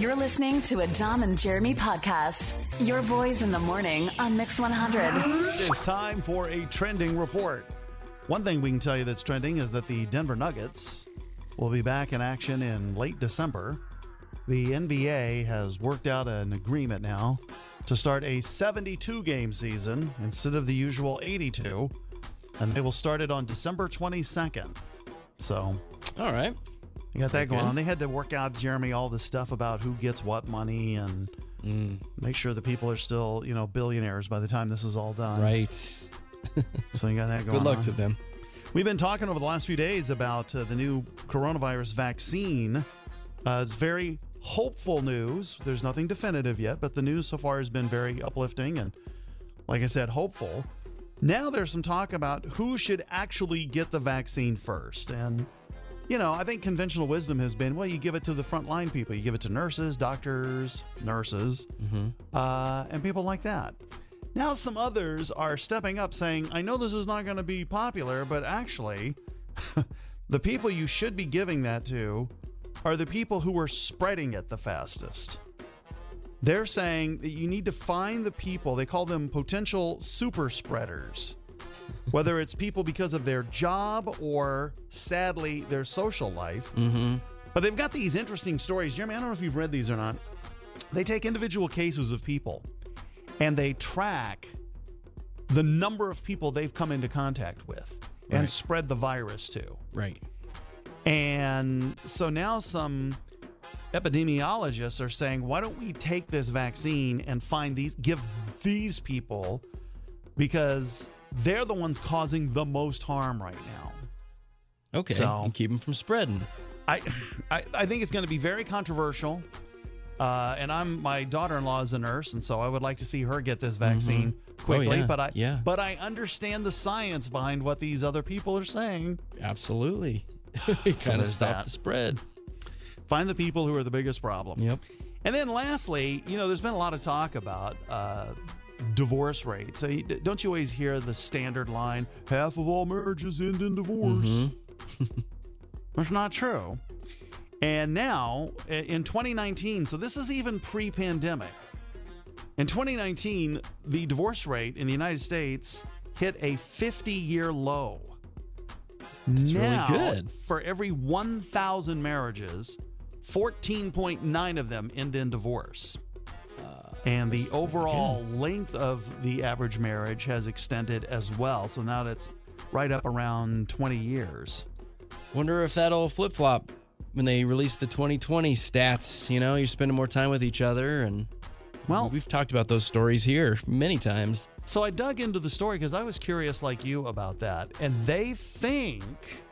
You're listening to a Dom and Jeremy podcast. Your boys in the morning on Mix 100. It's time for a trending report. One thing we can tell you that's trending is that the Denver Nuggets will be back in action in late December. The NBA has worked out an agreement now to start a 72-game season instead of the usual 82, and they will start it on December 22nd. So, all right. You got that going on. They had to work out, Jeremy, all this stuff about who gets what money and make sure the people are still, billionaires by the time this is all done. Right. So you got that going on. Good luck to them. We've been talking over the last few days about the new coronavirus vaccine. It's very hopeful news. There's nothing definitive yet, but the news so far has been very uplifting and, like I said, hopeful. Now there's some talk about who should actually get the vaccine first. And I think conventional wisdom has been, well, you give it to the frontline people. You give it to nurses, doctors, and people like that. Now some others are stepping up saying, I know this is not going to be popular, but actually, the people you should be giving that to are the people who are spreading it the fastest. They're saying that you need to find the people, they call them potential super spreaders. Whether it's people because of their job or, sadly, their social life. But they've got these interesting stories. Jeremy, I don't know if you've read these or not. They take individual cases of people, and they track the number of people they've come into contact with and spread the virus to. Right. And so now some epidemiologists are saying, why don't we take this vaccine and give these people, because they're the ones causing the most harm right now. Okay, and keep them from spreading. I think it's going to be very controversial. And my daughter-in-law is a nurse, and so I would like to see her get this vaccine quickly. Oh, yeah. But I understand the science behind what these other people are saying. Absolutely. Kind of stop the spread. Find the people who are the biggest problem. Yep. And then lastly, there's been a lot of talk about divorce rates. So don't you always hear the standard line, half of all marriages end in divorce? That's not true. And now, in 2019, so this is even pre-pandemic, in 2019, the divorce rate in the United States hit a 50-year low. That's now, really good. For every 1,000 marriages, 14.9 of them end in divorce. And the overall length of the average marriage has extended as well. So now that's right up around 20 years. Wonder if that'll flip-flop when they release the 2020 stats. You're spending more time with each other. And we've talked about those stories here many times. So I dug into the story because I was curious like you about that. And they think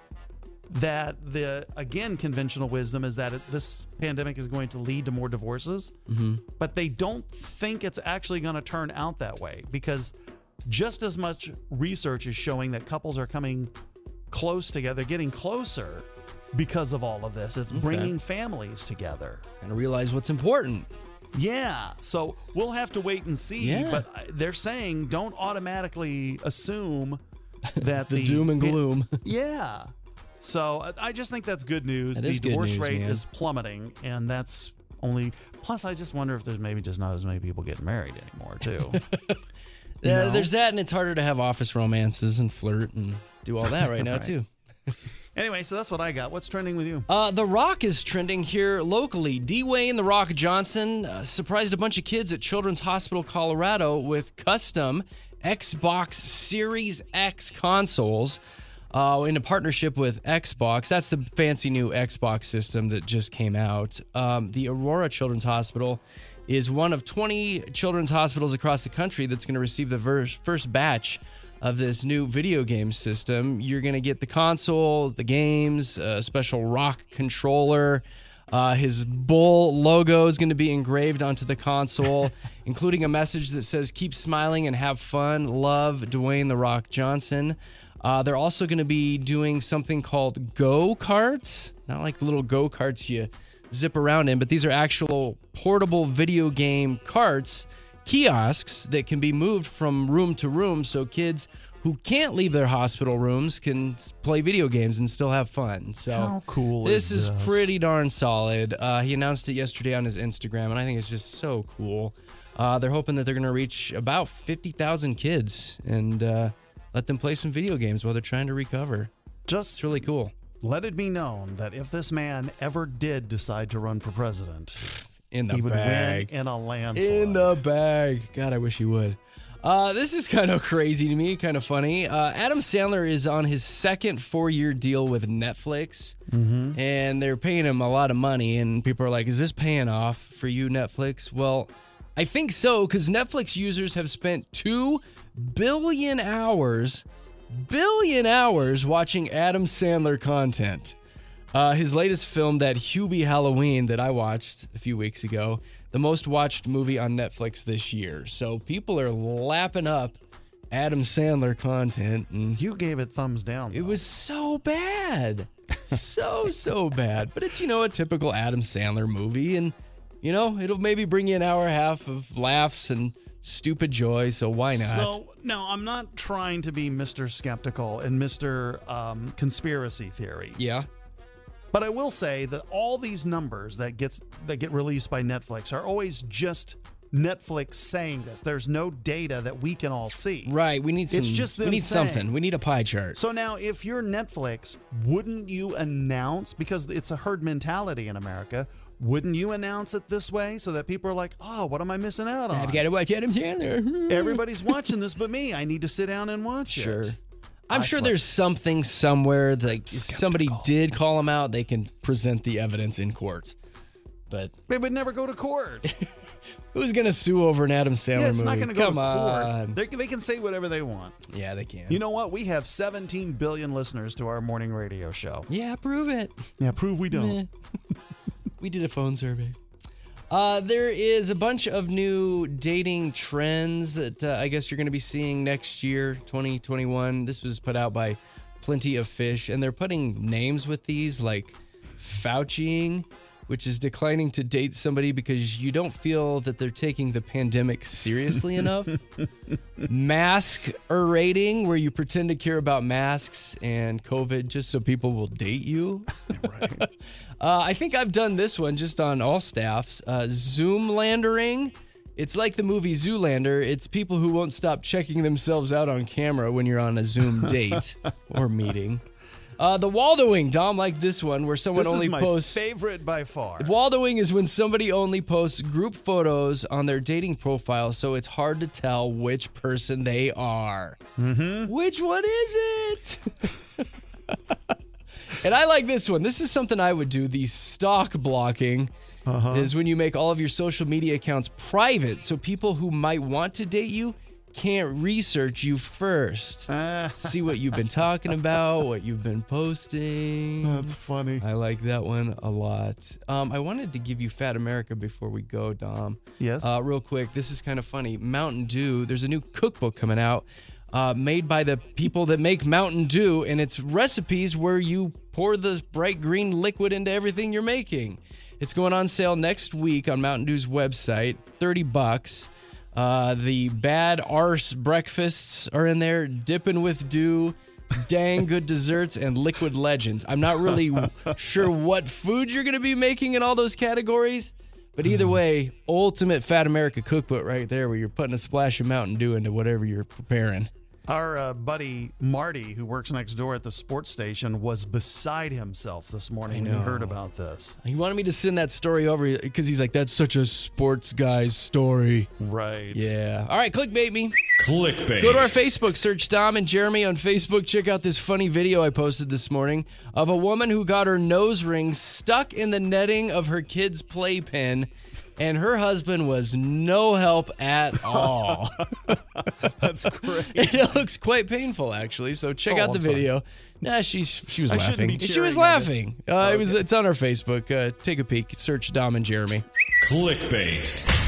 that conventional wisdom is that this pandemic is going to lead to more divorces, but they don't think it's actually going to turn out that way, because just as much research is showing that couples are coming close together, getting closer because of all of this. It's bringing families together. Kind of realize what's important. Yeah, so we'll have to wait and see, but they're saying don't automatically assume that the doom and gloom. Yeah. So I just think that's good news. The divorce rate is plummeting, and that's only... Plus, I just wonder if there's maybe just not as many people getting married anymore, too. There's that, and it's harder to have office romances and flirt and do all that right now, too. Anyway, so that's what I got. What's trending with you? The Rock is trending here locally. Dwayne "The Rock" Johnson surprised a bunch of kids at Children's Hospital Colorado with custom Xbox Series X consoles. In a partnership with Xbox. That's the fancy new Xbox system that just came out. The Aurora Children's Hospital is one of 20 children's hospitals across the country that's going to receive the first batch of this new video game system. You're going to get the console, the games, a special Rock controller. His bull logo is going to be engraved onto the console, including a message that says, "Keep smiling and have fun. Love, Dwayne "The Rock" Johnson." They're also going to be doing something called go-karts. Not like the little go-karts you zip around in, but these are actual portable video game carts, kiosks that can be moved from room to room, so kids who can't leave their hospital rooms can play video games and still have fun. So How cool this is is this? pretty darn solid. He announced it yesterday on his Instagram, and I think it's just so cool. They're hoping that they're going to reach about 50,000 kids and let them play some video games while they're trying to recover. Just It's really cool. let it be known that if this man ever did decide to run for president, In the he would bag. win in a landslide. In the bag. God, I wish he would. This is kind of crazy to me, kind of funny. Adam Sandler is on his second 4-year deal with Netflix, and they're paying him a lot of money, and people are like, is this paying off for you, Netflix? Well, I think so, because Netflix users have spent 2 billion hours watching Adam Sandler content. His latest film, that Hubie Halloween that I watched a few weeks ago, the most watched movie on Netflix this year. So people are lapping up Adam Sandler content, and You gave it thumbs down. it though. was so bad. so bad. But it's, a typical Adam Sandler movie, and, it'll maybe bring you an hour and a half of laughs and stupid joy, so why not? So, no, I'm not trying to be Mr. Skeptical and Mr. Conspiracy Theory. Yeah. But I will say that all these numbers that get released by Netflix are always just Netflix saying this. There's no data that we can all see. Right, we need some. It's just them we need saying. something. We need a pie chart. So now, if you're Netflix, wouldn't you announce, because it's a herd mentality in America, wouldn't you announce it this way so that people are like, oh, what am I missing out on? I've got to watch Adam Sandler. Everybody's watching this but me. I need to sit down and watch Sure. it. I'm I sure swear. there's something somewhere that if somebody Skeptical. did call him out, they can present the evidence in court. But They would never go to court. who's going to sue over an Adam Sandler Yeah, it's movie? not going to go Come to on. court. They can say whatever they want. Yeah, they can. You know what? We have 17 billion listeners to our morning radio show. Yeah, prove it. Yeah, prove we don't. Eh. We did a phone survey. There is a bunch of new dating trends that I guess you're going to be seeing next year, 2021. This was put out by Plenty of Fish, and they're putting names with these like Fauciing, which is declining to date somebody because you don't feel that they're taking the pandemic seriously enough. Mask-erating, where you pretend to care about masks and COVID just so people will date you. Right. I think I've done this one just on all staffs. Zoomlandering. It's like the movie Zoolander. It's people who won't stop checking themselves out on camera when you're on a Zoom date or meeting. The Waldoing, Dom, like this one, where someone This only is my posts. favorite by far. Waldoing is when somebody only posts group photos on their dating profile, so it's hard to tell which person they are. Mm-hmm. Which one is it? And I like this one. This is something I would do. The stalk blocking is when you make all of your social media accounts private, so people who might want to date you can't research you first. See what you've been talking about, what you've been posting. That's funny. I like that one a lot. I wanted to give you Fat America before we go, Dom. Yes. Real quick, this is kind of funny. Mountain Dew, there's a new cookbook coming out made by the people that make Mountain Dew, and it's recipes where you pour the bright green liquid into everything you're making. It's going on sale next week on Mountain Dew's website, $30. The bad arse breakfasts are in there, dipping with dew, dang good desserts, and liquid legends. I'm not really sure what food you're going to be making in all those categories, but either way, ultimate Fat America cookbook right there, where you're putting a splash of Mountain Dew into whatever you're preparing. Our buddy Marty, who works next door at the sports station, was beside himself this morning when he heard about this. He wanted me to send that story over because he's like, that's such a sports guy's story. Right. Yeah. All right, clickbait me. Clickbait. Go to our Facebook, search Dom and Jeremy on Facebook. Check out this funny video I posted this morning of a woman who got her nose ring stuck in the netting of her kid's playpen, and her husband was no help at all. That's great. It looks quite painful, actually. So check out the I'm sorry. video. Nah, she was I shouldn't laughing. be She was cheering, I guess. laughing. Okay. It's on our Facebook. Take a peek. Search Dom and Jeremy. Clickbait.